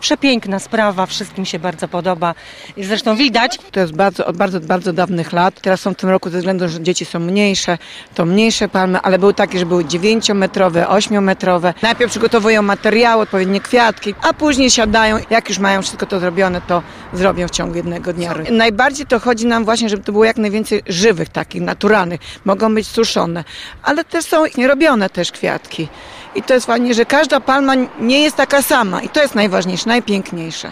Przepiękna sprawa, wszystkim się bardzo podoba. I zresztą widać. To jest od bardzo dawnych lat. Teraz są w tym roku ze względu, że dzieci są mniejsze, to mniejsze palmy, ale były takie, że były 9-metrowe, 8-metrowe. Najpierw przygotowują materiały, odpowiednie kwiatki, a później siadają. Jak już mają wszystko to zrobione, to zrobią w ciągu jednego dnia. Najbardziej to chodzi nam właśnie, żeby to było jak najwięcej żywych, takich naturalnych. Mogą być suszone, ale też są nierobione też kwiatki. I to jest fajnie, że każda palma nie jest taka sama i to jest najważniejsze, najpiękniejsze.